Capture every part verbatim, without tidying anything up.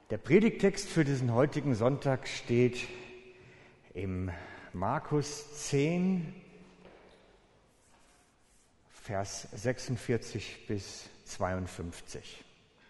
Der Predigttext für diesen heutigen Sonntag steht im Markus zehn, Vers sechsundvierzig bis zweiundfünfzig.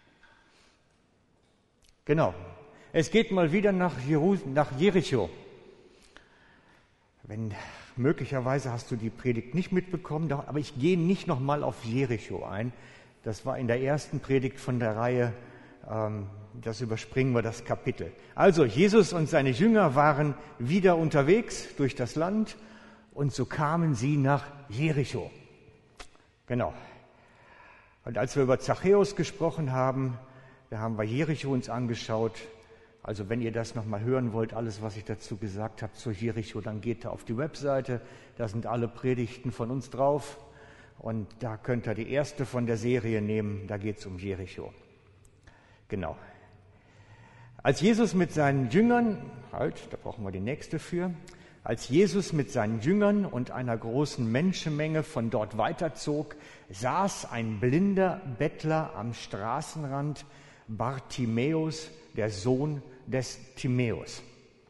Genau, es geht mal wieder nach, Jerus- nach Jericho. Wenn, möglicherweise hast du die Predigt nicht mitbekommen, aber ich gehe nicht nochmal auf Jericho ein. Das war in der ersten Predigt von der Reihe, ähm, das überspringen wir das Kapitel. Also, Jesus und seine Jünger waren wieder unterwegs durch das Land und so kamen sie nach Jericho. Genau. Und als wir über Zachäus gesprochen haben, da haben wir Jericho uns angeschaut. Also wenn ihr das nochmal hören wollt, alles, was ich dazu gesagt habe zu Jericho, dann geht da auf die Webseite. Da sind alle Predigten von uns drauf. Und da könnt ihr die erste von der Serie nehmen. Da geht es um Jericho. Genau. Als Jesus mit seinen Jüngern, halt, da brauchen wir die nächste für, als Jesus mit seinen Jüngern und einer großen Menschenmenge von dort weiterzog, saß ein blinder Bettler am Straßenrand, Bartimäus, der Sohn des Timäus.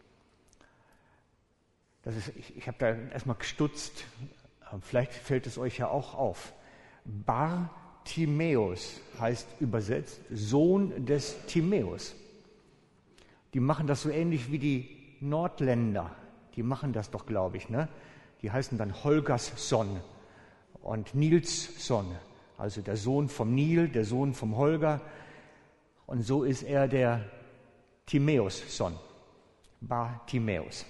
Das ist, ich ich habe da erstmal gestutzt, vielleicht fällt es euch ja auch auf. Bartimäus heißt übersetzt Sohn des Timäus. Die machen das so ähnlich wie die Nordländer. Die machen das doch, glaube ich, ne? Die heißen dann Holgersson und Nilsson. Also der Sohn vom Nil, der Sohn vom Holger. Und so ist er der Timäus-Son. Bartimäus.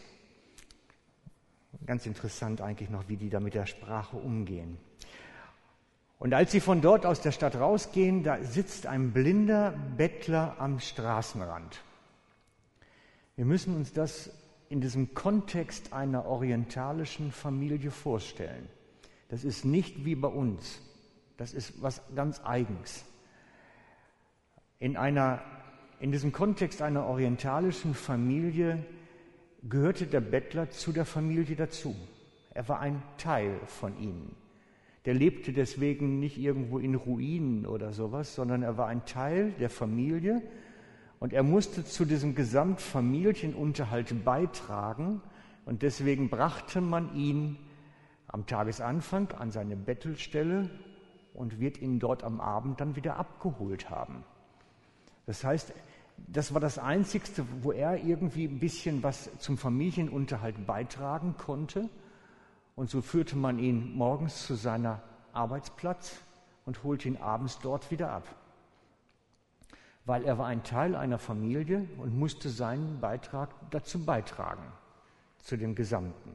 Ganz interessant eigentlich noch, wie die da mit der Sprache umgehen. Und als sie von dort aus der Stadt rausgehen, da sitzt ein blinder Bettler am Straßenrand. Wir müssen uns das in diesem Kontext einer orientalischen Familie vorstellen. Das ist nicht wie bei uns. Das ist was ganz Eigens. In einer, in diesem Kontext einer orientalischen Familie gehörte der Bettler zu der Familie dazu. Er war ein Teil von ihnen. Der lebte deswegen nicht irgendwo in Ruinen oder sowas, sondern er war ein Teil der Familie. Und er musste zu diesem Gesamtfamilienunterhalt beitragen und deswegen brachte man ihn am Tagesanfang an seine Bettelstelle und wird ihn dort am Abend dann wieder abgeholt haben. Das heißt, das war das Einzigste, wo er irgendwie ein bisschen was zum Familienunterhalt beitragen konnte. Und so führte man ihn morgens zu seiner Arbeitsplatz und holte ihn abends dort wieder ab. Weil er war ein Teil einer Familie und musste seinen Beitrag dazu beitragen, zu dem Gesamten.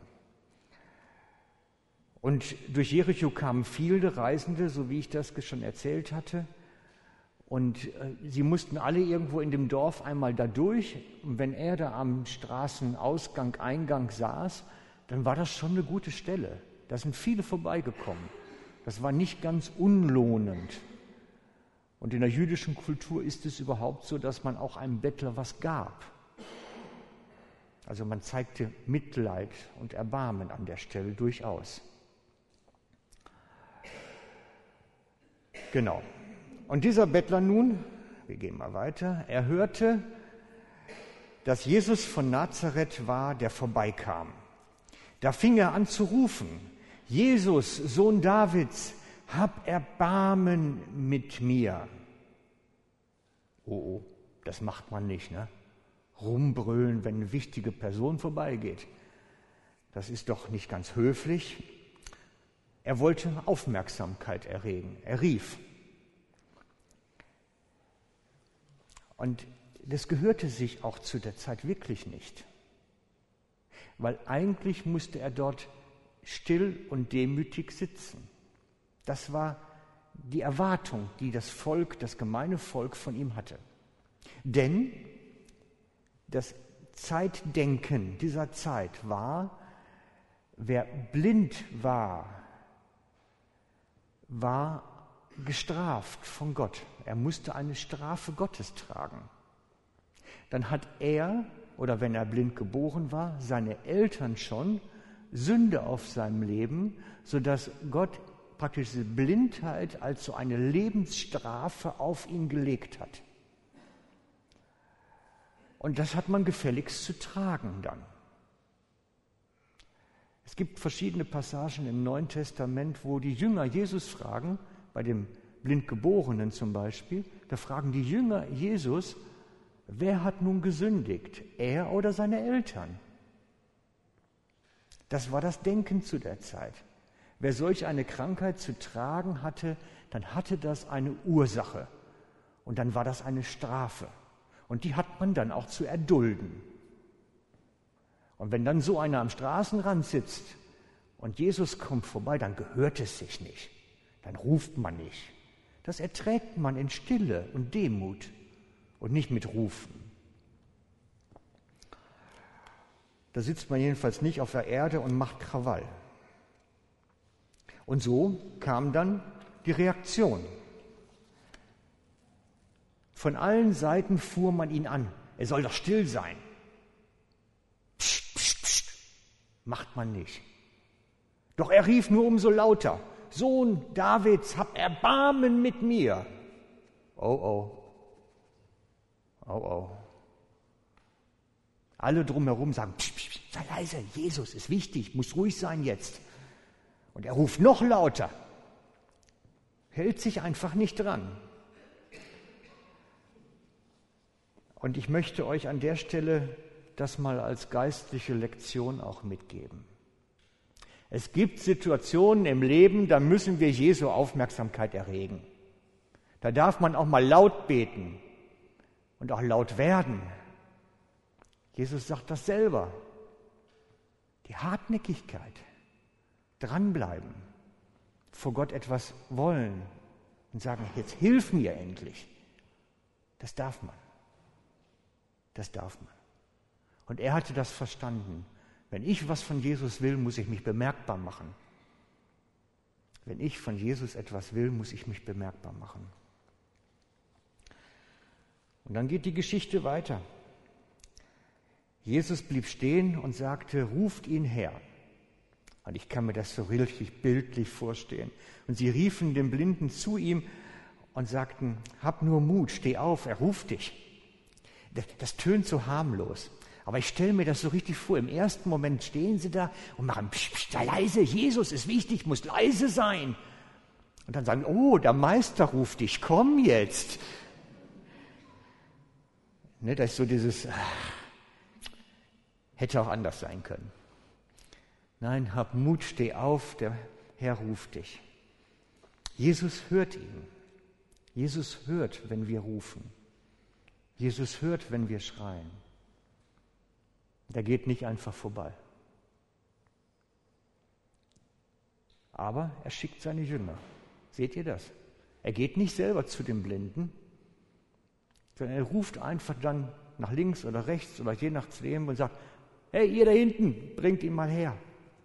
Und durch Jericho kamen viele Reisende, so wie ich das schon erzählt hatte. Und äh, sie mussten alle irgendwo in dem Dorf einmal da durch. Und wenn er da am Straßenausgang, Eingang saß, dann war das schon eine gute Stelle. Da sind viele vorbeigekommen. Das war nicht ganz unlohnend. Und in der jüdischen Kultur ist es überhaupt so, dass man auch einem Bettler was gab. Also man zeigte Mitleid und Erbarmen an der Stelle durchaus. Genau. Und dieser Bettler nun, wir gehen mal weiter, er hörte, dass Jesus von Nazareth war, der vorbeikam. Da fing er an zu rufen: Jesus, Sohn Davids, hab Erbarmen mit mir. Oh, oh, das macht man nicht, ne? Rumbrüllen, wenn eine wichtige Person vorbeigeht. Das ist doch nicht ganz höflich. Er wollte Aufmerksamkeit erregen. Er rief. Und das gehörte sich auch zu der Zeit wirklich nicht. Weil eigentlich musste er dort still und demütig sitzen. Das war die Erwartung, die das Volk, das gemeine Volk von ihm hatte. Denn das Zeitdenken dieser Zeit war, wer blind war, war gestraft von Gott. Er musste eine Strafe Gottes tragen. Dann hat er, oder wenn er blind geboren war, seine Eltern schon Sünde auf seinem Leben, sodass Gott praktisch diese Blindheit als so eine Lebensstrafe auf ihn gelegt hat. Und das hat man gefälligst zu tragen dann. Es gibt verschiedene Passagen im Neuen Testament, wo die Jünger Jesus fragen, bei dem Blindgeborenen zum Beispiel, da fragen die Jünger Jesus, wer hat nun gesündigt, er oder seine Eltern? Das war das Denken zu der Zeit. Wer solch eine Krankheit zu tragen hatte, dann hatte das eine Ursache. Und dann war das eine Strafe. Und die hat man dann auch zu erdulden. Und wenn dann so einer am Straßenrand sitzt und Jesus kommt vorbei, dann gehört es sich nicht. Dann ruft man nicht. Das erträgt man in Stille und Demut und nicht mit Rufen. Da sitzt man jedenfalls nicht auf der Erde und macht Krawall. Und so kam dann die Reaktion. Von allen Seiten fuhr man ihn an. Er soll doch still sein. Psst, psst, psst. Macht man nicht. Doch er rief nur umso lauter: Sohn Davids, hab Erbarmen mit mir. Oh, oh. Oh, oh. Alle drumherum sagen: Psst, psst, sei leise, Jesus ist wichtig, muss ruhig sein jetzt. Und er ruft noch lauter. Hält sich einfach nicht dran. Und ich möchte euch an der Stelle das mal als geistliche Lektion auch mitgeben. Es gibt Situationen im Leben, da müssen wir Jesu Aufmerksamkeit erregen. Da darf man auch mal laut beten und auch laut werden. Jesus sagt das selber. Die Hartnäckigkeit, dranbleiben, vor Gott etwas wollen und sagen, jetzt hilf mir endlich. Das darf man. Das darf man. Und er hatte das verstanden. Wenn ich was von Jesus will, muss ich mich bemerkbar machen. Wenn ich von Jesus etwas will, muss ich mich bemerkbar machen. Und dann geht die Geschichte weiter. Jesus blieb stehen und sagte, ruft ihn her. Und ich kann mir das so richtig bildlich vorstellen. Und sie riefen dem Blinden zu ihm und sagten, hab nur Mut, steh auf, er ruft dich. Das, das tönt so harmlos. Aber ich stelle mir das so richtig vor. Im ersten Moment stehen sie da und machen, psch, psch, sei leise, Jesus ist wichtig, muss leise sein. Und dann sagen, oh, der Meister ruft dich, komm jetzt. Ne, das ist so dieses, ach, hätte auch anders sein können. Nein, hab Mut, steh auf, der Herr ruft dich. Jesus hört ihn. Jesus hört, wenn wir rufen. Jesus hört, wenn wir schreien. Der geht nicht einfach vorbei. Aber er schickt seine Jünger. Seht ihr das? Er geht nicht selber zu dem Blinden, sondern er ruft einfach dann nach links oder rechts oder je nachdem und sagt, hey, ihr da hinten, bringt ihn mal her.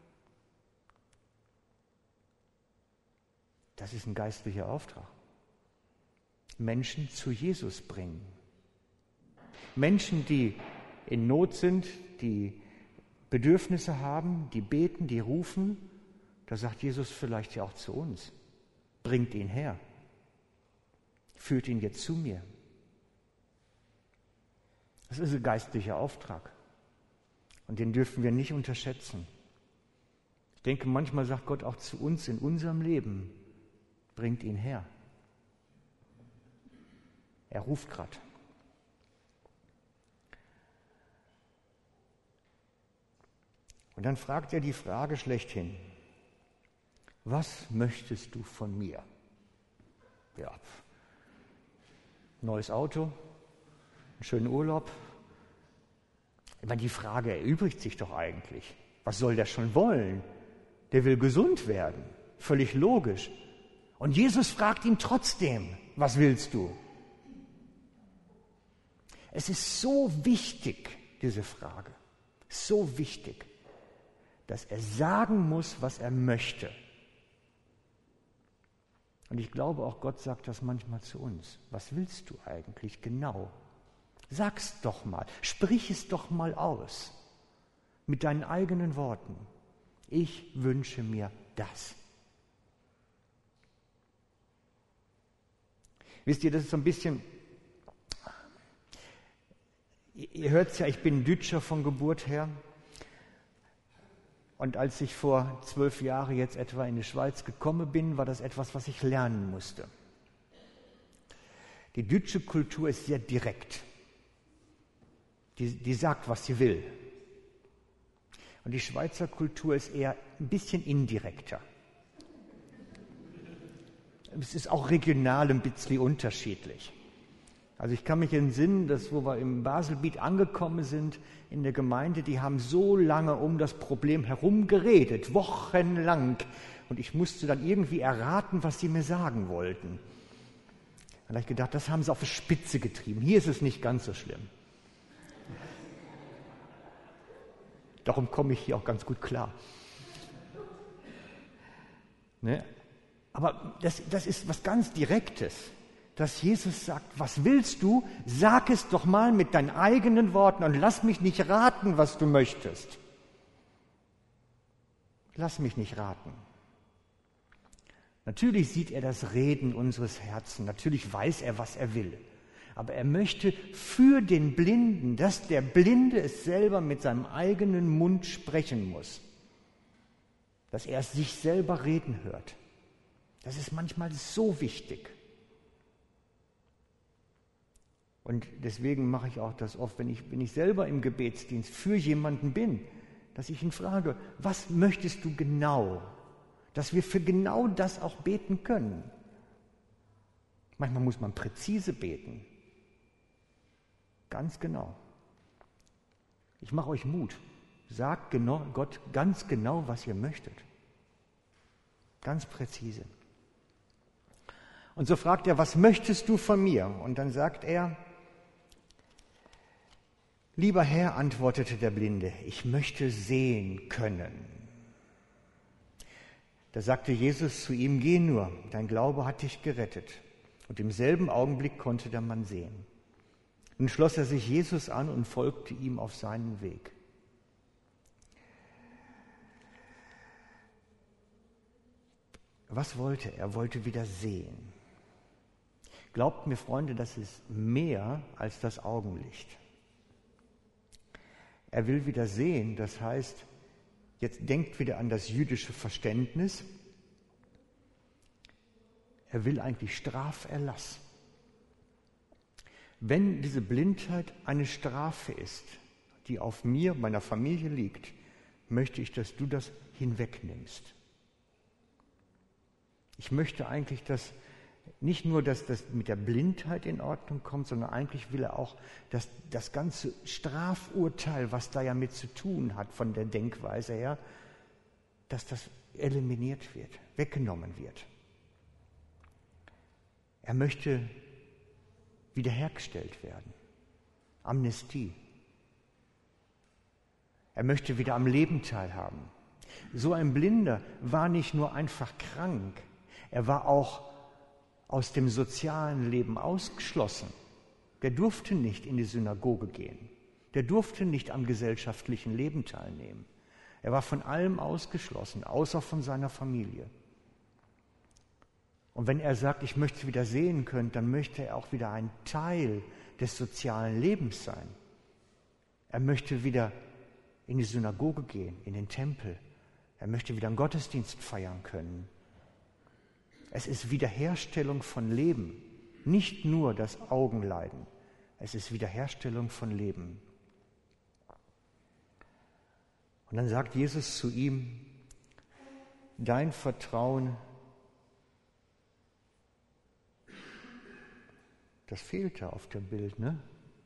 Das ist ein geistlicher Auftrag. Menschen zu Jesus bringen. Menschen, die in Not sind, die Bedürfnisse haben, die beten, die rufen, da sagt Jesus vielleicht ja auch zu uns, bringt ihn her, führt ihn jetzt zu mir. Das ist ein geistlicher Auftrag und den dürfen wir nicht unterschätzen. Ich denke, manchmal sagt Gott auch zu uns in unserem Leben, bringt ihn her. Er ruft gerade. Und dann fragt er die Frage schlechthin, was möchtest du von mir? Ja, neues Auto, einen schönen Urlaub. Ich meine, die Frage erübrigt sich doch eigentlich. Was soll der schon wollen? Der will gesund werden, völlig logisch. Und Jesus fragt ihn trotzdem, was willst du? Es ist so wichtig, diese Frage, so wichtig, dass er sagen muss, was er möchte. Und ich glaube, auch Gott sagt das manchmal zu uns. Was willst du eigentlich genau? Sag's doch mal, sprich es doch mal aus, mit deinen eigenen Worten. Ich wünsche mir das. Wisst ihr, das ist so ein bisschen, Ihr hört es ja, ich bin Dütscher von Geburt her. Und als ich vor zwölf Jahren jetzt etwa in die Schweiz gekommen bin, war das etwas, was ich lernen musste. Die dütsche Kultur ist sehr direkt. Die, die sagt, was sie will. Und die Schweizer Kultur ist eher ein bisschen indirekter. Es ist auch regional ein bisschen unterschiedlich. Also ich kann mich entsinnen, dass wo wir im Baselbiet angekommen sind, in der Gemeinde, die haben so lange um das Problem herum geredet, wochenlang. Und ich musste dann irgendwie erraten, was sie mir sagen wollten. Da habe ich gedacht, das haben sie auf die Spitze getrieben. Hier ist es nicht ganz so schlimm. Darum komme ich hier auch ganz gut klar. Ne? Aber das, das ist was ganz Direktes, dass Jesus sagt, was willst du? Sag es doch mal mit deinen eigenen Worten und lass mich nicht raten, was du möchtest. Lass mich nicht raten. Natürlich sieht er das Reden unseres Herzens, natürlich weiß er, was er will. Aber er möchte für den Blinden, dass der Blinde es selber mit seinem eigenen Mund sprechen muss. Dass er es sich selber reden hört. Das ist manchmal so wichtig. Und deswegen mache ich auch das oft, wenn ich, wenn ich selber im Gebetsdienst für jemanden bin, dass ich ihn frage, was möchtest du genau? Dass wir für genau das auch beten können. Manchmal muss man präzise beten. Ganz genau. Ich mache euch Mut. Sagt genau, Gott ganz genau, was ihr möchtet. Ganz präzise. Und so fragt er, was möchtest du von mir? Und dann sagt er, lieber Herr, antwortete der Blinde, ich möchte sehen können. Da sagte Jesus zu ihm, geh nur, dein Glaube hat dich gerettet. Und im selben Augenblick konnte der Mann sehen. Nun schloss er sich Jesus an und folgte ihm auf seinen Weg. Was wollte er? Er wollte wieder sehen. Glaubt mir, Freunde, das ist mehr als das Augenlicht. Er will wieder sehen, das heißt, jetzt denkt wieder an das jüdische Verständnis. Er will eigentlich Straferlass. Wenn diese Blindheit eine Strafe ist, die auf mir, meiner Familie liegt, möchte ich, dass du das hinwegnimmst. Ich möchte eigentlich, dass nicht nur, dass das mit der Blindheit in Ordnung kommt, sondern eigentlich will er auch, dass das ganze Strafurteil, was da ja mit zu tun hat von der Denkweise her, dass das eliminiert wird, weggenommen wird. Er möchte wiederhergestellt werden. Amnestie. Er möchte wieder am Leben teilhaben. So ein Blinder war nicht nur einfach krank, er war auch aus dem sozialen Leben ausgeschlossen. Der durfte nicht in die Synagoge gehen. Der durfte nicht am gesellschaftlichen Leben teilnehmen. Er war von allem ausgeschlossen, außer von seiner Familie. Und wenn er sagt, ich möchte wieder sehen können, dann möchte er auch wieder ein Teil des sozialen Lebens sein. Er möchte wieder in die Synagoge gehen, in den Tempel. Er möchte wieder einen Gottesdienst feiern können. Es ist Wiederherstellung von Leben, nicht nur das Augenleiden. Es ist Wiederherstellung von Leben. Und dann sagt Jesus zu ihm, dein Vertrauen, das fehlt da auf dem Bild, ne?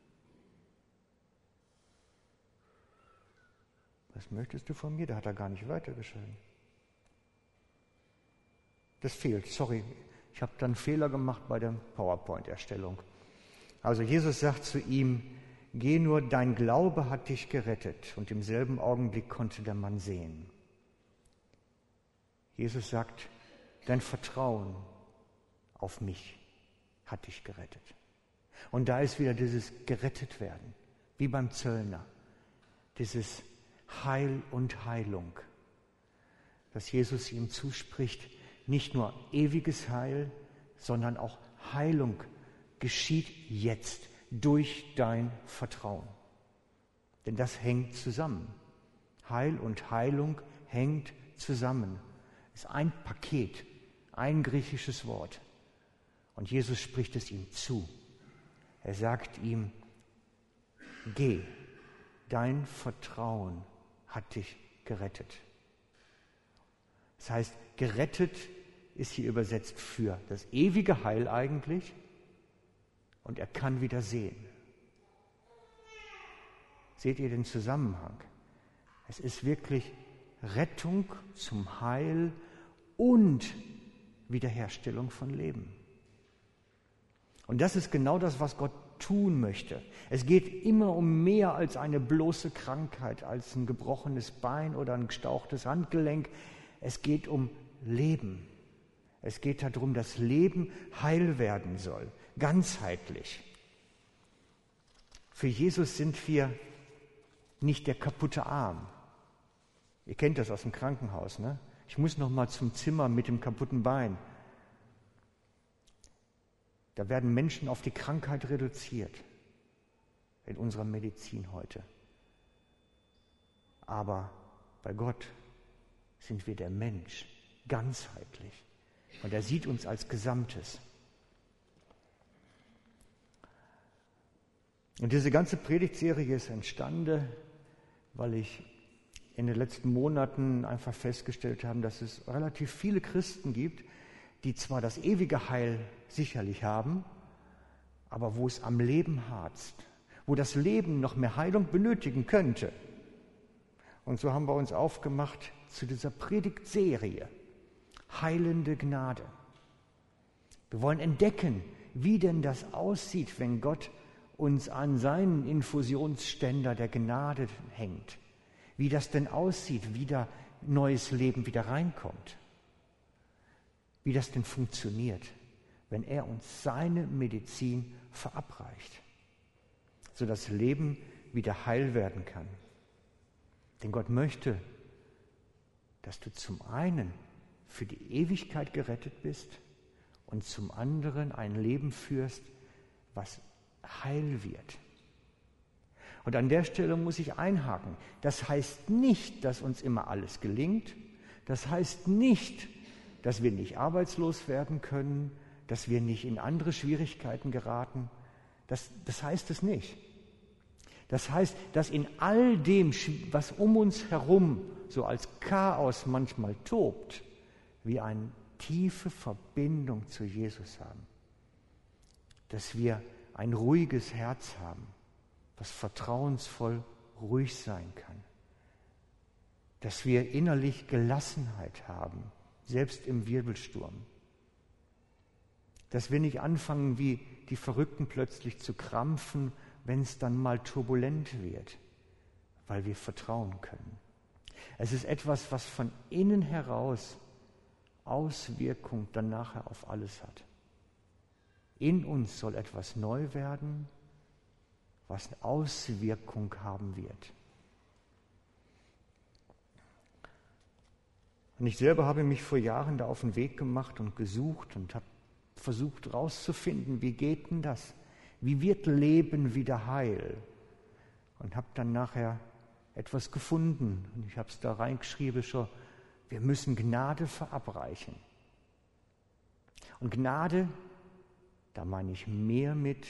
Was möchtest du von mir? Da hat er gar nicht weitergeschrieben. Das fehlt, sorry, ich habe dann einen Fehler gemacht bei der PowerPoint-Erstellung. Also Jesus sagt zu ihm, geh nur, dein Glaube hat dich gerettet. Und im selben Augenblick konnte der Mann sehen. Jesus sagt, dein Vertrauen auf mich hat dich gerettet. Und da ist wieder dieses gerettet werden, wie beim Zöllner, dieses Heil und Heilung, dass Jesus ihm zuspricht, nicht nur ewiges Heil, sondern auch Heilung geschieht jetzt durch dein Vertrauen. Denn das hängt zusammen. Heil und Heilung hängt zusammen. Es ist ein Paket, ein griechisches Wort. Und Jesus spricht es ihm zu. Er sagt ihm, geh, dein Vertrauen hat dich gerettet. Das heißt, gerettet ist hier übersetzt für das ewige Heil eigentlich und er kann wieder sehen. Seht ihr den Zusammenhang? Es ist wirklich Rettung zum Heil und Wiederherstellung von Leben. Und das ist genau das, was Gott tun möchte. Es geht immer um mehr als eine bloße Krankheit, als ein gebrochenes Bein oder ein gestauchtes Handgelenk. Es geht um Leben. Es geht darum, dass Leben heil werden soll, ganzheitlich. Für Jesus sind wir nicht der kaputte Arm. Ihr kennt das aus dem Krankenhaus, ne? Ich muss noch mal zum Zimmer mit dem kaputten Bein. Da werden Menschen auf die Krankheit reduziert in unserer Medizin heute. Aber bei Gott sind wir der Mensch, ganzheitlich. Und er sieht uns als Gesamtes. Und diese ganze Predigtserie ist entstanden, weil ich in den letzten Monaten einfach festgestellt habe, dass es relativ viele Christen gibt, die zwar das ewige Heil sicherlich haben, aber wo es am Leben harzt, wo das Leben noch mehr Heilung benötigen könnte. Und so haben wir uns aufgemacht zu dieser Predigtserie, heilende Gnade. Wir wollen entdecken, wie denn das aussieht, wenn Gott uns an seinen Infusionsständer der Gnade hängt. Wie das denn aussieht, wie da neues Leben wieder reinkommt. Wie das denn funktioniert, wenn er uns seine Medizin verabreicht, sodass Leben wieder heil werden kann. Denn Gott möchte, dass du zum einen für die Ewigkeit gerettet bist und zum anderen ein Leben führst, was heil wird. Und an der Stelle muss ich einhaken. Das heißt nicht, dass uns immer alles gelingt. Das heißt nicht, dass wir nicht arbeitslos werden können, dass wir nicht in andere Schwierigkeiten geraten. Das, das heißt es nicht. Das heißt, dass in all dem, was um uns herum so als Chaos manchmal tobt, wir eine tiefe Verbindung zu Jesus haben. Dass wir ein ruhiges Herz haben, was vertrauensvoll ruhig sein kann. Dass wir innerlich Gelassenheit haben, selbst im Wirbelsturm. Dass wir nicht anfangen, wie die Verrückten plötzlich zu krampfen, wenn es dann mal turbulent wird, weil wir vertrauen können. Es ist etwas, was von innen heraus Auswirkung dann nachher auf alles hat. In uns soll etwas neu werden, was eine Auswirkung haben wird. Und ich selber habe mich vor Jahren da auf den Weg gemacht und gesucht und habe versucht herauszufinden, wie geht denn das? Wie wird Leben wieder heil? Und habe dann nachher etwas gefunden. Und ich habe es da reingeschrieben schon, wir müssen Gnade verabreichen. Und Gnade, da meine ich mehr mit,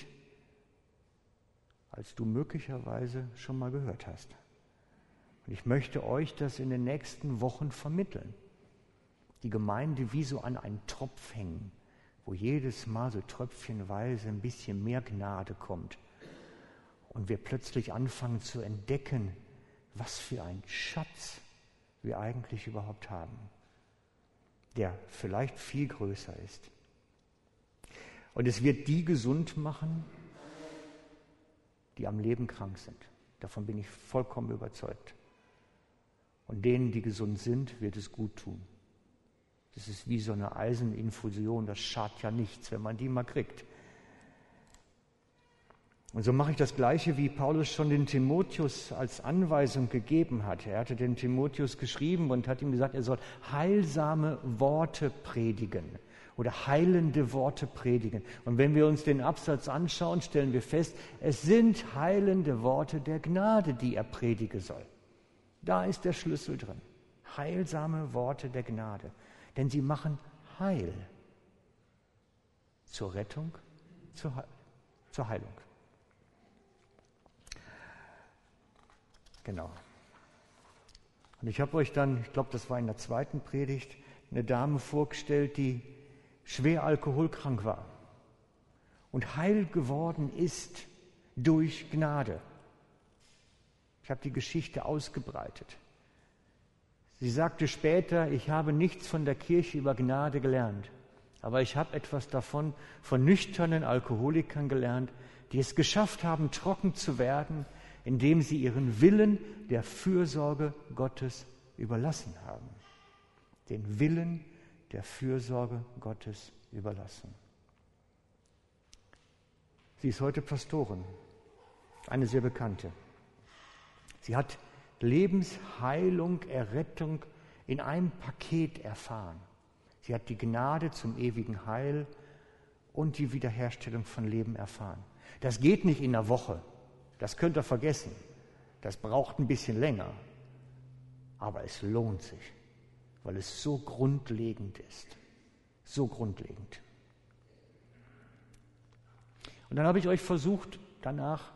als du möglicherweise schon mal gehört hast. Und ich möchte euch das in den nächsten Wochen vermitteln. Die Gemeinde wie so an einen Tropf hängen, wo jedes Mal so tröpfchenweise ein bisschen mehr Gnade kommt. Und wir plötzlich anfangen zu entdecken, was für ein Schatz wir eigentlich überhaupt haben, der vielleicht viel größer ist. Und es wird die gesund machen, die am Leben krank sind. Davon bin ich vollkommen überzeugt. Und denen, die gesund sind, wird es gut tun. Das ist wie so eine Eiseninfusion, das schadet ja nichts, wenn man die mal kriegt. Und so mache ich das Gleiche, wie Paulus schon den Timotheus als Anweisung gegeben hat. Er hatte den Timotheus geschrieben und hat ihm gesagt, er soll heilsame Worte predigen oder heilende Worte predigen. Und wenn wir uns den Absatz anschauen, stellen wir fest, es sind heilende Worte der Gnade, die er predigen soll. Da ist der Schlüssel drin. Heilsame Worte der Gnade. Denn sie machen Heil. Zur Rettung, zur, Heil, zur Heilung. Genau. Und ich habe euch dann, ich glaube, das war in der zweiten Predigt, eine Dame vorgestellt, die schwer alkoholkrank war und heil geworden ist durch Gnade. Ich habe die Geschichte ausgebreitet. Sie sagte später, ich habe nichts von der Kirche über Gnade gelernt, aber ich habe etwas davon von nüchternen Alkoholikern gelernt, die es geschafft haben, trocken zu werden, indem sie ihren Willen der Fürsorge Gottes überlassen haben. Den Willen der Fürsorge Gottes überlassen. Sie ist heute Pastorin, eine sehr bekannte. Sie hat Lebensheilung, Errettung in einem Paket erfahren. Sie hat die Gnade zum ewigen Heil und die Wiederherstellung von Leben erfahren. Das geht nicht in einer Woche. Das könnt ihr vergessen. Das braucht ein bisschen länger. Aber es lohnt sich, weil es so grundlegend ist. So grundlegend. Und dann habe ich euch versucht, danach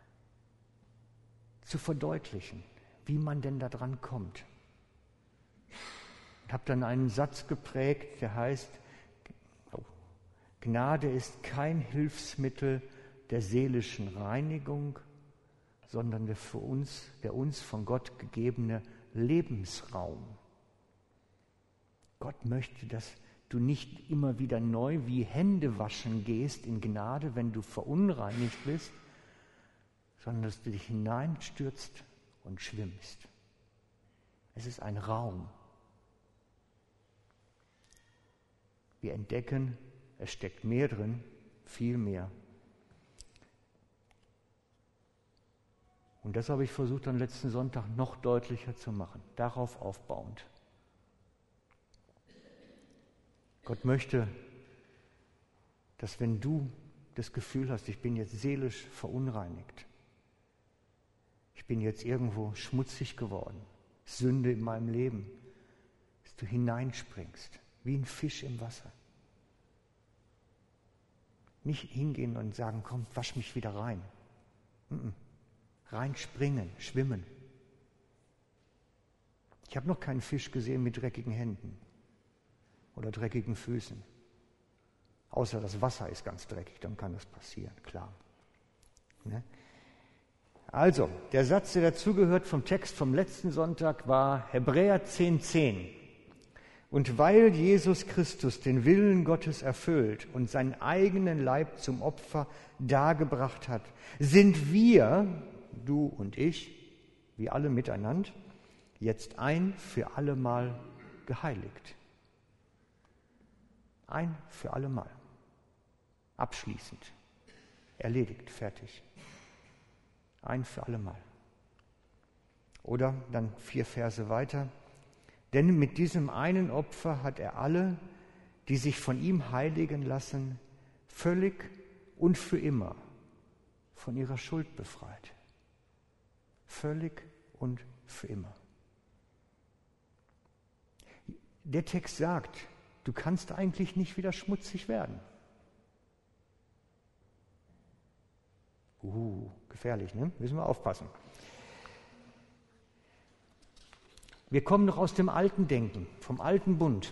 zu verdeutlichen, wie man denn da dran kommt. Ich habe dann einen Satz geprägt, der heißt, Gnade ist kein Hilfsmittel der seelischen Reinigung, sondern der für uns, der uns von Gott gegebene Lebensraum. Gott möchte, dass du nicht immer wieder neu wie Hände waschen gehst in Gnade, wenn du verunreinigt bist, sondern dass du dich hineinstürzt und schwimmst. Es ist ein Raum. Wir entdecken, es steckt mehr drin, viel mehr. Und das habe ich versucht, am letzten Sonntag noch deutlicher zu machen, darauf aufbauend. Gott möchte, dass wenn du das Gefühl hast, ich bin jetzt seelisch verunreinigt, ich bin jetzt irgendwo schmutzig geworden, Sünde in meinem Leben, dass du hineinspringst, wie ein Fisch im Wasser. Nicht hingehen und sagen, komm, wasch mich wieder rein. Mm-mm. Reinspringen, schwimmen. Ich habe noch keinen Fisch gesehen mit dreckigen Händen oder dreckigen Füßen. Außer das Wasser ist ganz dreckig, dann kann das passieren, klar. Ne? Also, der Satz, der dazugehört vom Text vom letzten Sonntag, war Hebräer zehn zehn. Und weil Jesus Christus den Willen Gottes erfüllt und seinen eigenen Leib zum Opfer dargebracht hat, sind wir, du und ich, wie alle miteinander, jetzt ein für allemal geheiligt. Ein für allemal. Abschließend. Erledigt, fertig. Ein für allemal. Oder dann vier Verse weiter. Denn mit diesem einen Opfer hat er alle, die sich von ihm heiligen lassen, völlig und für immer von ihrer Schuld befreit. Völlig und für immer. Der Text sagt, du kannst eigentlich nicht wieder schmutzig werden. Uh, gefährlich, ne? Müssen wir aufpassen. Wir kommen noch aus dem alten Denken, vom alten Bund.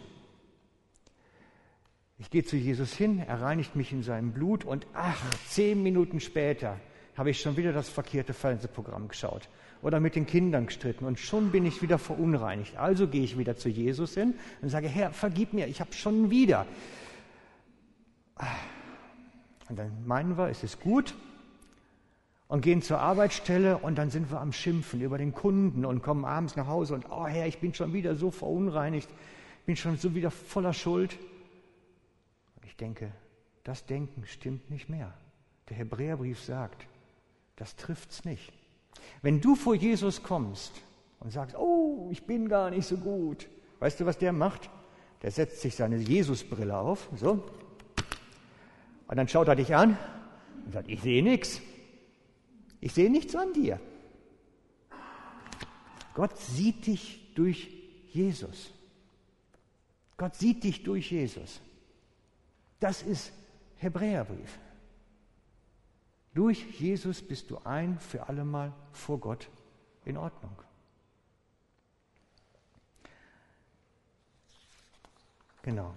Ich gehe zu Jesus hin, er reinigt mich in seinem Blut und ach, zehn Minuten später habe ich schon wieder das verkehrte Fernsehprogramm geschaut oder mit den Kindern gestritten und schon bin ich wieder verunreinigt. Also gehe ich wieder zu Jesus hin und sage, Herr, vergib mir, ich habe schon wieder. Und dann meinen wir, es ist gut und gehen zur Arbeitsstelle und dann sind wir am Schimpfen über den Kunden und kommen abends nach Hause und, oh Herr, ich bin schon wieder so verunreinigt, bin schon so wieder voller Schuld. Und ich denke, das Denken stimmt nicht mehr. Der Hebräerbrief sagt, das trifft's nicht. Wenn du vor Jesus kommst und sagst, oh, ich bin gar nicht so gut, weißt du, was der macht? Der setzt sich seine Jesusbrille auf, so. Und dann schaut er dich an und sagt, ich sehe nichts. Ich sehe nichts an dir. Gott sieht dich durch Jesus. Gott sieht dich durch Jesus. Das ist Hebräerbrief. Durch Jesus bist du ein für allemal vor Gott in Ordnung. Genau.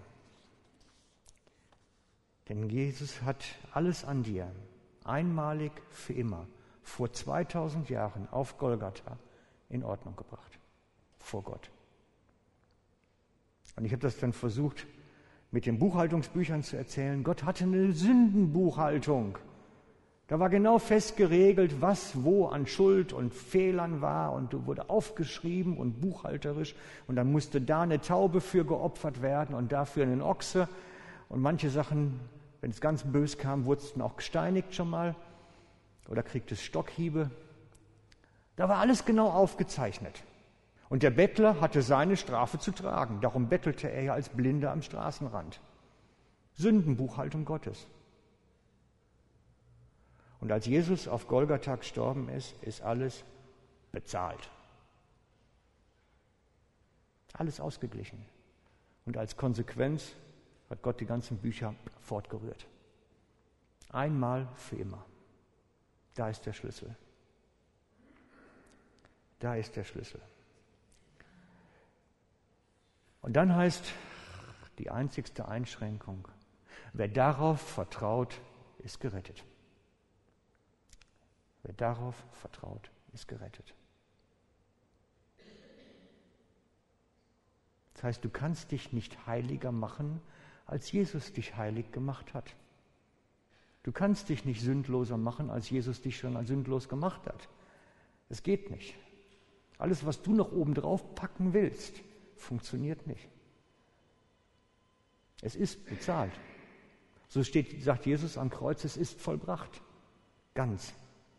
Denn Jesus hat alles an dir, einmalig für immer, vor zweitausend Jahren auf Golgatha in Ordnung gebracht, vor Gott. Und ich habe das dann versucht, mit den Buchhaltungsbüchern zu erzählen. Gott hatte eine Sündenbuchhaltung. Da war genau fest geregelt, was wo an Schuld und Fehlern war, und du wurde aufgeschrieben und buchhalterisch, und dann musste da eine Taube für geopfert werden und dafür einen Ochse, und manche Sachen, wenn es ganz bös kam, wurdest du auch gesteinigt schon mal oder kriegtest Stockhiebe. Da war alles genau aufgezeichnet. Und der Bettler hatte seine Strafe zu tragen. Darum bettelte er ja als Blinder am Straßenrand. Sündenbuchhaltung Gottes. Und als Jesus auf Golgatha gestorben ist, ist alles bezahlt. Alles ausgeglichen. Und als Konsequenz hat Gott die ganzen Bücher fortgerührt. Einmal für immer. Da ist der Schlüssel. Da ist der Schlüssel. Und dann heißt die einzigste Einschränkung, wer darauf vertraut, ist gerettet. Wer darauf vertraut, ist gerettet. Das heißt, du kannst dich nicht heiliger machen, als Jesus dich heilig gemacht hat. Du kannst dich nicht sündloser machen, als Jesus dich schon sündlos gemacht hat. Es geht nicht. Alles, was du noch oben drauf packen willst, funktioniert nicht. Es ist bezahlt. So steht, sagt Jesus am Kreuz, es ist vollbracht. Ganz.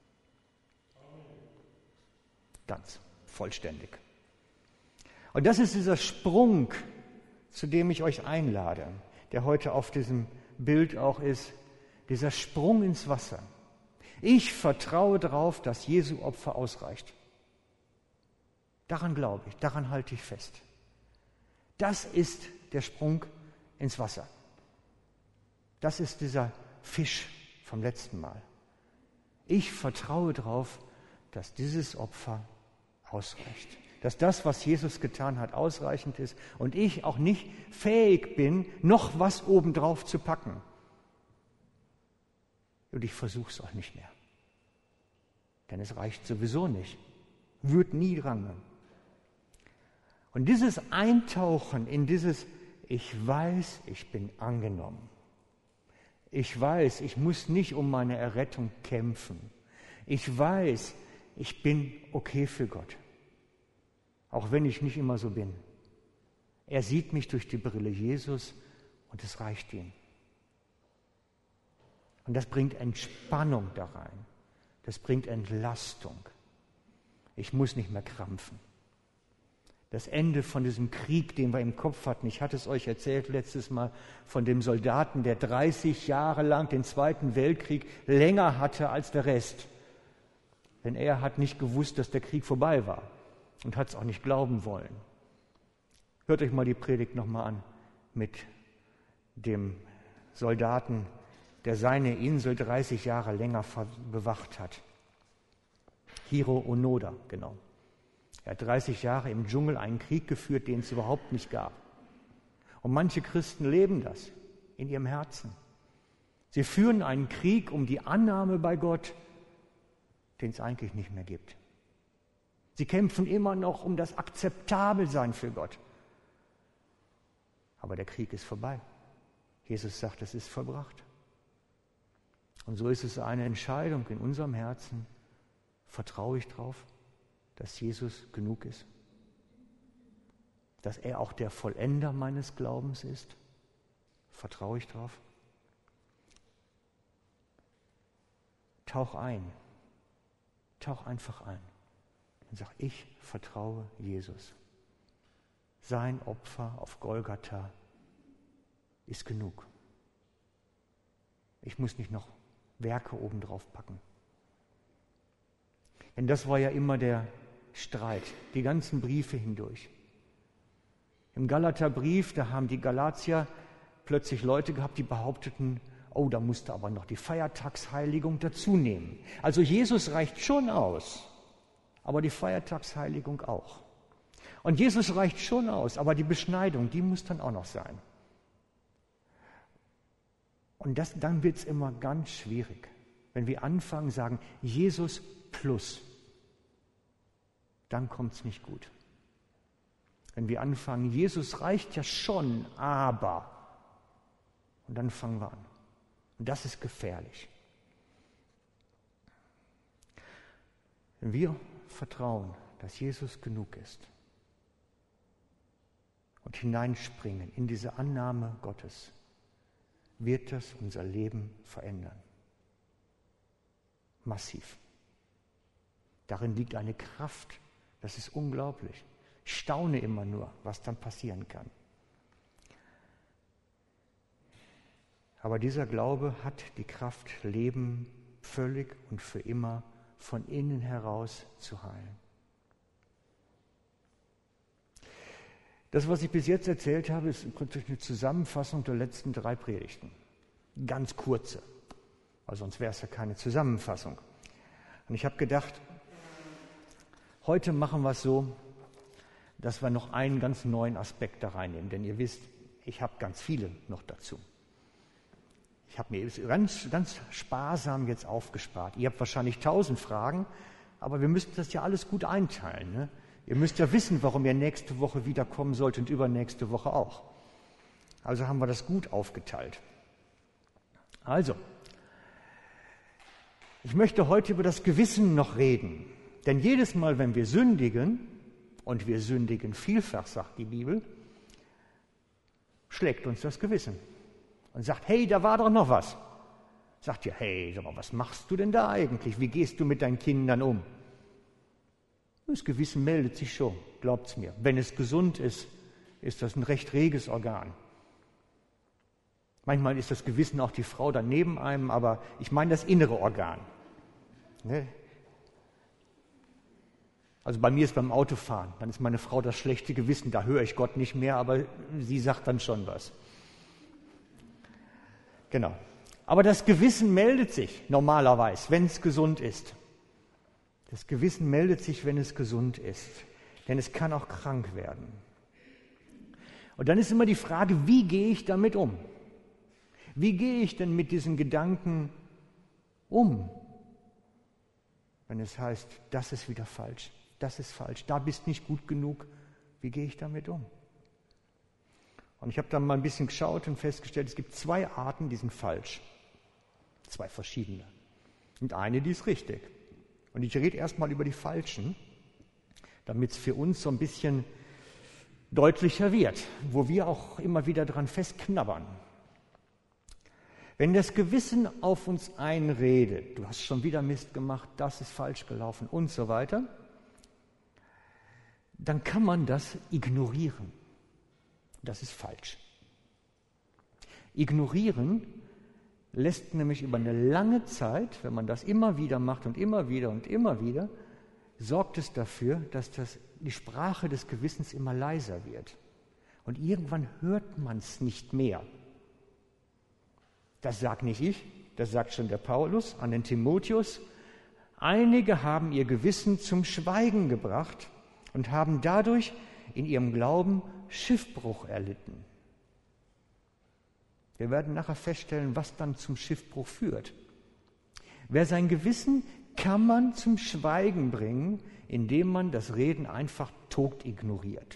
Ganz. Vollständig. Und das ist dieser Sprung, zu dem ich euch einlade, der heute auf diesem Bild auch ist, dieser Sprung ins Wasser. Ich vertraue darauf, dass Jesu Opfer ausreicht. Daran glaube ich, daran halte ich fest. Das ist der Sprung ins Wasser. Das ist dieser Fisch vom letzten Mal. Ich vertraue darauf, dass dieses Opfer ausreicht. Dass das, was Jesus getan hat, ausreichend ist und ich auch nicht fähig bin, noch was obendrauf zu packen. Und ich versuche es auch nicht mehr. Denn es reicht sowieso nicht. Wird nie rangen. Und dieses Eintauchen in dieses, ich weiß, ich bin angenommen. Ich weiß, ich muss nicht um meine Errettung kämpfen. Ich weiß, ich bin okay für Gott. Auch wenn ich nicht immer so bin. Er sieht mich durch die Brille Jesus und es reicht ihm. Und das bringt Entspannung da rein. Das bringt Entlastung. Ich muss nicht mehr krampfen. Das Ende von diesem Krieg, den wir im Kopf hatten, ich hatte es euch erzählt letztes Mal, von dem Soldaten, der dreißig Jahre lang den Zweiten Weltkrieg länger hatte als der Rest. Denn er hat nicht gewusst, dass der Krieg vorbei war und hat es auch nicht glauben wollen. Hört euch mal die Predigt nochmal an mit dem Soldaten, der seine Insel dreißig Jahre länger bewacht hat. Hiro Onoda, genau. Er hat dreißig Jahre im Dschungel einen Krieg geführt, den es überhaupt nicht gab. Und manche Christen leben das in ihrem Herzen. Sie führen einen Krieg um die Annahme bei Gott, den es eigentlich nicht mehr gibt. Sie kämpfen immer noch um das Akzeptabelsein für Gott. Aber der Krieg ist vorbei. Jesus sagt, es ist vollbracht. Und so ist es eine Entscheidung in unserem Herzen. Vertraue ich drauf, dass Jesus genug ist? Dass er auch der Vollender meines Glaubens ist? Vertraue ich drauf? Tauch ein. Tauch einfach ein. Und sag, ich vertraue Jesus. Sein Opfer auf Golgatha ist genug. Ich muss nicht noch Werke obendrauf packen. Denn das war ja immer der Streit, die ganzen Briefe hindurch. Im Galaterbrief, da haben die Galatier plötzlich Leute gehabt, die behaupteten, oh, da musste aber noch die Feiertagsheiligung dazu nehmen. Also Jesus reicht schon aus, aber die Feiertagsheiligung auch. Und Jesus reicht schon aus, aber die Beschneidung, die muss dann auch noch sein. Und das, dann wird es immer ganz schwierig, wenn wir anfangen, sagen, Jesus plus, dann kommt es nicht gut. Wenn wir anfangen, Jesus reicht ja schon, aber, und dann fangen wir an. Und das ist gefährlich. Wenn wir vertrauen, dass Jesus genug ist und hineinspringen in diese Annahme Gottes, wird das unser Leben verändern. Massiv. Darin liegt eine Kraft, das ist unglaublich. Ich staune immer nur, was dann passieren kann. Aber dieser Glaube hat die Kraft, Leben völlig und für immer von innen heraus zu heilen. Das, was ich bis jetzt erzählt habe, ist im Prinzip eine Zusammenfassung der letzten drei Predigten. Ganz kurze, weil sonst wäre es ja keine Zusammenfassung. Und ich habe gedacht, heute machen wir es so, dass wir noch einen ganz neuen Aspekt da reinnehmen. Denn ihr wisst, ich habe ganz viele noch dazu. Ich habe mir ganz, ganz sparsam jetzt aufgespart. Ihr habt wahrscheinlich tausend Fragen, aber wir müssen das ja alles gut einteilen. Ne? Ihr müsst ja wissen, warum ihr nächste Woche wiederkommen sollt und übernächste Woche auch. Also haben wir das gut aufgeteilt. Also, ich möchte heute über das Gewissen noch reden. Denn jedes Mal, wenn wir sündigen, und wir sündigen vielfach, sagt die Bibel, schlägt uns das Gewissen und sagt, hey, da war doch noch was. Sagt ihr, hey, sag mal, was machst du denn da eigentlich? Wie gehst du mit deinen Kindern um? Das Gewissen meldet sich schon, glaubt's mir. Wenn es gesund ist, ist das ein recht reges Organ. Manchmal ist das Gewissen auch die Frau da neben einem, aber ich meine das innere Organ. Ne? Also bei mir ist beim Autofahren, dann ist meine Frau das schlechte Gewissen, da höre ich Gott nicht mehr, aber sie sagt dann schon was. Genau. Aber das Gewissen meldet sich normalerweise, wenn es gesund ist. Das Gewissen meldet sich, wenn es gesund ist, denn es kann auch krank werden. Und dann ist immer die Frage, wie gehe ich damit um? Wie gehe ich denn mit diesen Gedanken um? Wenn es heißt, das ist wieder falsch, das ist falsch, da bist nicht gut genug, wie gehe ich damit um? Und ich habe dann mal ein bisschen geschaut und festgestellt, es gibt zwei Arten, die sind falsch. Zwei verschiedene. Und eine, die ist richtig. Und ich rede erstmal über die falschen, damit es für uns so ein bisschen deutlicher wird, wo wir auch immer wieder dran festknabbern. Wenn das Gewissen auf uns einredet, du hast schon wieder Mist gemacht, das ist falsch gelaufen und so weiter, dann kann man das ignorieren. Das ist falsch. Ignorieren lässt nämlich über eine lange Zeit, wenn man das immer wieder macht und immer wieder und immer wieder, sorgt es dafür, dass das, die Sprache des Gewissens immer leiser wird. Und irgendwann hört man es nicht mehr. Das sagt nicht ich, das sagt schon der Paulus an den Timotheus. Einige haben ihr Gewissen zum Schweigen gebracht und haben dadurch in ihrem Glauben Schiffbruch erlitten. Wir werden nachher feststellen, was dann zum Schiffbruch führt. Wer sein Gewissen kann man zum Schweigen bringen, indem man das Reden einfach tot ignoriert.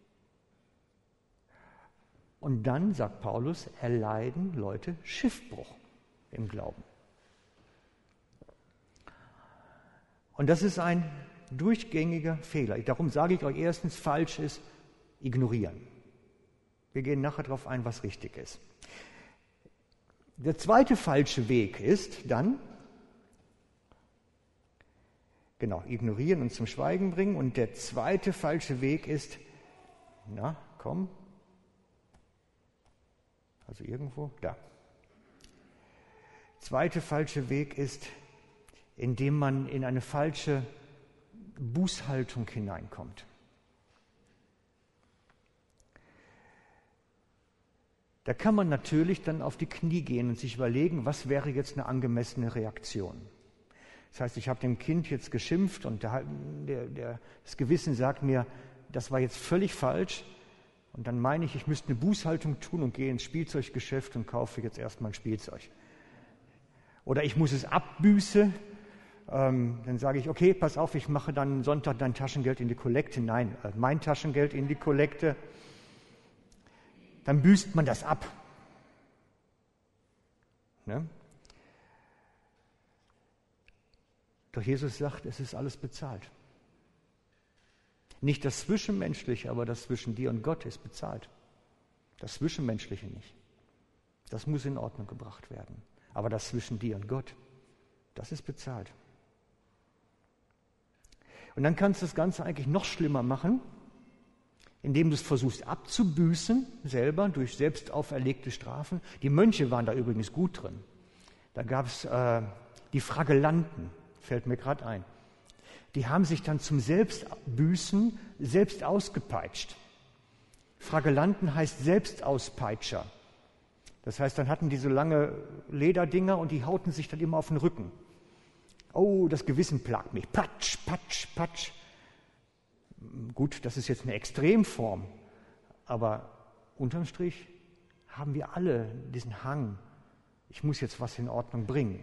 Und dann, sagt Paulus, erleiden Leute Schiffbruch im Glauben. Und das ist ein durchgängiger Fehler. Darum sage ich euch erstens, falsch ist, ignorieren. Wir gehen nachher darauf ein, was richtig ist. Der zweite falsche Weg ist dann, genau, ignorieren und zum Schweigen bringen. Und der zweite falsche Weg ist, na, komm, Also irgendwo da. Zweiter falsche Weg ist, indem man in eine falsche Bußhaltung hineinkommt. Da kann man natürlich dann auf die Knie gehen und sich überlegen, was wäre jetzt eine angemessene Reaktion. Das heißt, ich habe dem Kind jetzt geschimpft und der, der, der, das Gewissen sagt mir, das war jetzt völlig falsch. Und dann meine ich, ich müsste eine Bußhaltung tun und gehe ins Spielzeuggeschäft und kaufe jetzt erstmal ein Spielzeug. Oder ich muss es abbüßen. Ähm, dann sage ich, okay, pass auf, ich mache dann Sonntag dein Taschengeld in die Kollekte. Nein, äh, mein Taschengeld in die Kollekte. Dann büßt man das ab. Ne? Doch Jesus sagt, es ist alles bezahlt. Nicht das Zwischenmenschliche, aber das zwischen dir und Gott ist bezahlt. Das Zwischenmenschliche nicht. Das muss in Ordnung gebracht werden. Aber das zwischen dir und Gott, das ist bezahlt. Und dann kannst du das Ganze eigentlich noch schlimmer machen, indem du es versuchst abzubüßen, selber durch selbst auferlegte Strafen. Die Mönche waren da übrigens gut drin. Da gab es äh, die Fragellanten, fällt mir gerade ein. Die haben sich dann zum Selbstbüßen selbst ausgepeitscht. Fragellanten heißt Selbstauspeitscher. Das heißt, dann hatten die so lange Lederdinger und die hauten sich dann immer auf den Rücken. Oh, das Gewissen plagt mich. Patsch, patsch, patsch. Gut, das ist jetzt eine Extremform, aber unterm Strich haben wir alle diesen Hang, ich muss jetzt was in Ordnung bringen.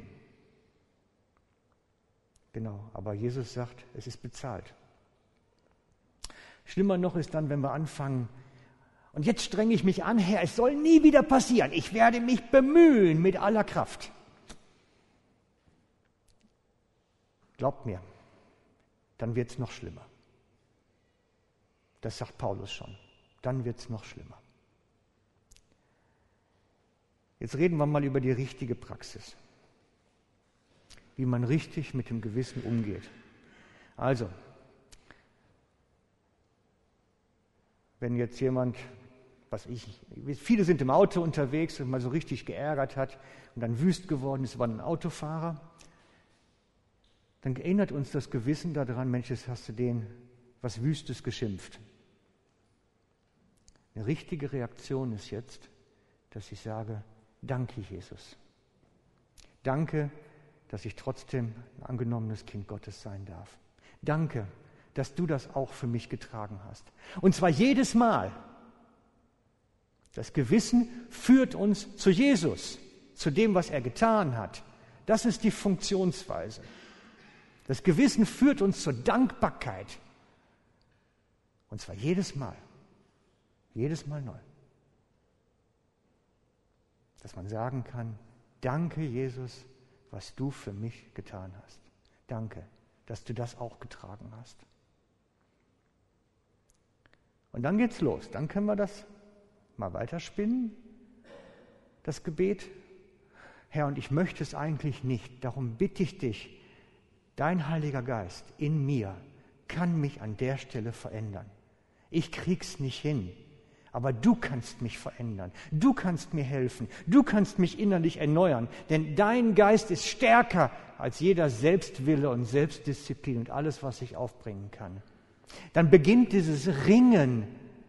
Genau, aber Jesus sagt, es ist bezahlt. Schlimmer noch ist dann, wenn wir anfangen, und jetzt strenge ich mich an, Herr, es soll nie wieder passieren, ich werde mich bemühen mit aller Kraft. Glaubt mir, dann wird es noch schlimmer. Das sagt Paulus schon. Dann wird es noch schlimmer. Jetzt reden wir mal über die richtige Praxis. Wie man richtig mit dem Gewissen umgeht. Also, wenn jetzt jemand, was ich, viele sind im Auto unterwegs und mal so richtig geärgert hat und dann wüst geworden ist, war ein Autofahrer, dann erinnert uns das Gewissen daran, Mensch, jetzt hast du den was Wüstes geschimpft. Eine richtige Reaktion ist jetzt, dass ich sage, danke Jesus. Danke, dass ich trotzdem ein angenommenes Kind Gottes sein darf. Danke, dass du das auch für mich getragen hast. Und zwar jedes Mal. Das Gewissen führt uns zu Jesus, zu dem, was er getan hat. Das ist die Funktionsweise. Das Gewissen führt uns zur Dankbarkeit. Und zwar jedes Mal. Jedes Mal neu. Dass man sagen kann, danke Jesus, was du für mich getan hast. Danke, dass du das auch getragen hast. Und dann geht's los. Dann können wir das mal weiterspinnen, das Gebet. Herr, und ich möchte es eigentlich nicht. Darum bitte ich dich, dein Heiliger Geist in mir kann mich an der Stelle verändern. Ich krieg's nicht hin. Aber du kannst mich verändern, du kannst mir helfen, du kannst mich innerlich erneuern, denn dein Geist ist stärker als jeder Selbstwille und Selbstdisziplin und alles, was ich aufbringen kann. Dann beginnt dieses Ringen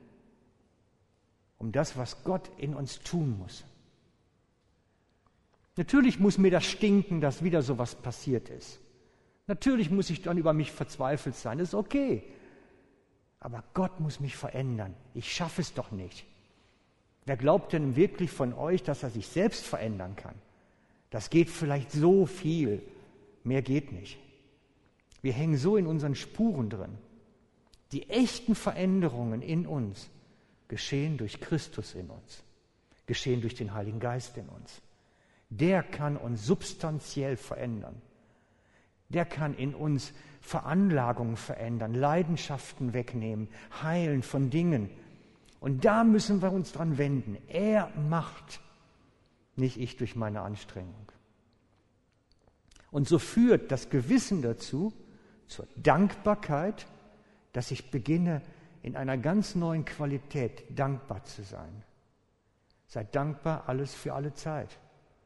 um das, was Gott in uns tun muss. Natürlich muss mir das stinken, dass wieder so was passiert ist. Natürlich muss ich dann über mich verzweifelt sein, das ist okay. Aber Gott muss mich verändern. Ich schaffe es doch nicht. Wer glaubt denn wirklich von euch, dass er sich selbst verändern kann? Das geht vielleicht so viel. Mehr geht nicht. Wir hängen so in unseren Spuren drin. Die echten Veränderungen in uns geschehen durch Christus in uns. Geschehen durch den Heiligen Geist in uns. Der kann uns substanziell verändern. Der kann in uns Veranlagungen verändern, Leidenschaften wegnehmen, heilen von Dingen. Und da müssen wir uns dran wenden. Er macht, nicht ich durch meine Anstrengung. Und so führt das Gewissen dazu, zur Dankbarkeit, dass ich beginne, in einer ganz neuen Qualität dankbar zu sein. Seid dankbar, alles für alle Zeit.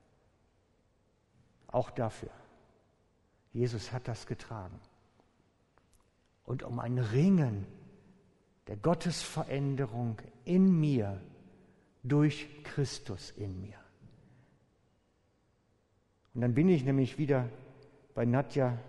Auch dafür. Jesus hat das getragen. Und um ein Ringen der Gottesveränderung in mir, durch Christus in mir. Und dann bin ich nämlich wieder bei Nadja.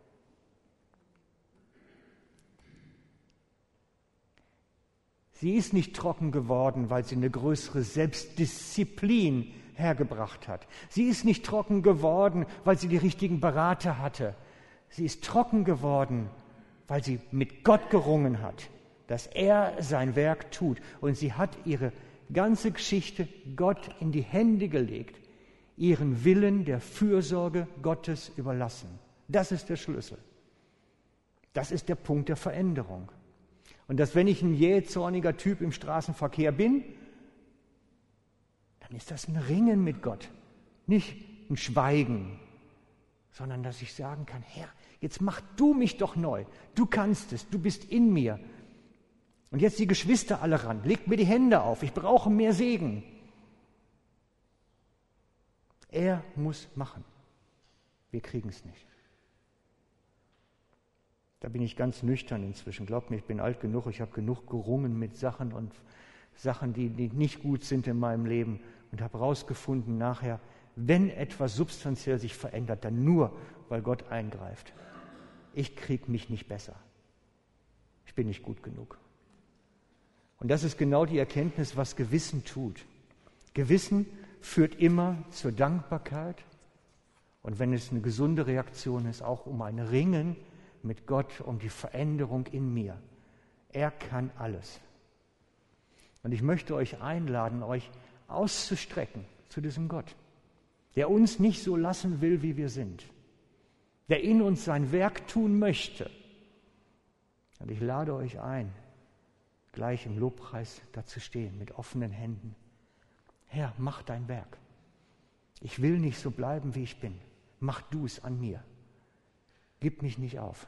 Sie ist nicht trocken geworden, weil sie eine größere Selbstdisziplin hergebracht hat. Sie ist nicht trocken geworden, weil sie die richtigen Berater hatte. Sie ist trocken geworden, weil sie mit Gott gerungen hat, dass er sein Werk tut. Und sie hat ihre ganze Geschichte Gott in die Hände gelegt, ihren Willen der Fürsorge Gottes überlassen. Das ist der Schlüssel. Das ist der Punkt der Veränderung. Und dass, wenn ich ein jähzorniger Typ im Straßenverkehr bin, dann ist das ein Ringen mit Gott. Nicht ein Schweigen, sondern dass ich sagen kann, Herr, jetzt mach du mich doch neu. Du kannst es, du bist in mir. Und jetzt die Geschwister alle ran, legt mir die Hände auf, ich brauche mehr Segen. Er muss machen. Wir kriegen es nicht. Da bin ich ganz nüchtern inzwischen. Glaubt mir, ich bin alt genug, ich habe genug gerungen mit Sachen und Sachen, die, die nicht gut sind in meinem Leben und habe herausgefunden nachher, wenn etwas substanziell sich verändert, dann nur, weil Gott eingreift. Ich kriege mich nicht besser. Ich bin nicht gut genug. Und das ist genau die Erkenntnis, was Gewissen tut. Gewissen führt immer zur Dankbarkeit und wenn es eine gesunde Reaktion ist, auch um ein Ringen mit Gott, um die Veränderung in mir. Er kann alles. Und ich möchte euch einladen, euch auszustrecken zu diesem Gott, der uns nicht so lassen will, wie wir sind, der in uns sein Werk tun möchte. Und ich lade euch ein, gleich im Lobpreis da zu stehen, mit offenen Händen. Herr, mach dein Werk. Ich will nicht so bleiben, wie ich bin. Mach du es an mir. Gib mich nicht auf.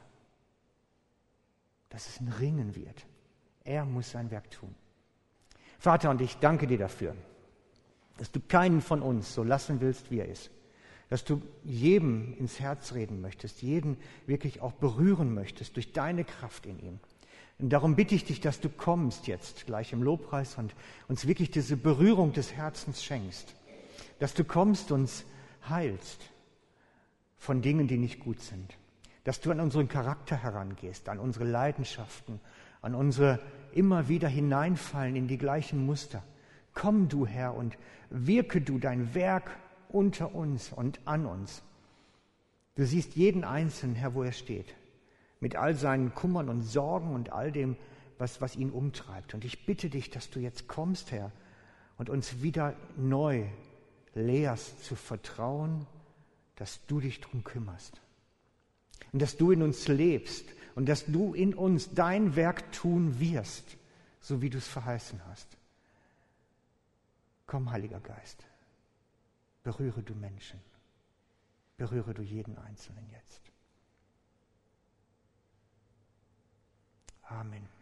Dass es ein Ringen wird. Er muss sein Werk tun. Vater, und ich danke dir dafür, dass du keinen von uns so lassen willst, wie er ist. Dass du jedem ins Herz reden möchtest, jeden wirklich auch berühren möchtest durch deine Kraft in ihm. Und darum bitte ich dich, dass du kommst jetzt gleich im Lobpreis und uns wirklich diese Berührung des Herzens schenkst. Dass du kommst, uns heilst von Dingen, die nicht gut sind. Dass du an unseren Charakter herangehst, an unsere Leidenschaften, an unsere immer wieder hineinfallen in die gleichen Muster. Komm du, Herr, und wirke du dein Werk unter uns und an uns. Du siehst jeden Einzelnen, Herr, wo er steht, mit all seinen Kummern und Sorgen und all dem, was, was ihn umtreibt. Und ich bitte dich, dass du jetzt kommst, Herr, und uns wieder neu lehrst zu vertrauen, dass du dich drum kümmerst. Und dass du in uns lebst und dass du in uns dein Werk tun wirst, so wie du es verheißen hast. Komm, Heiliger Geist, berühre du Menschen, berühre du jeden Einzelnen jetzt. Amen.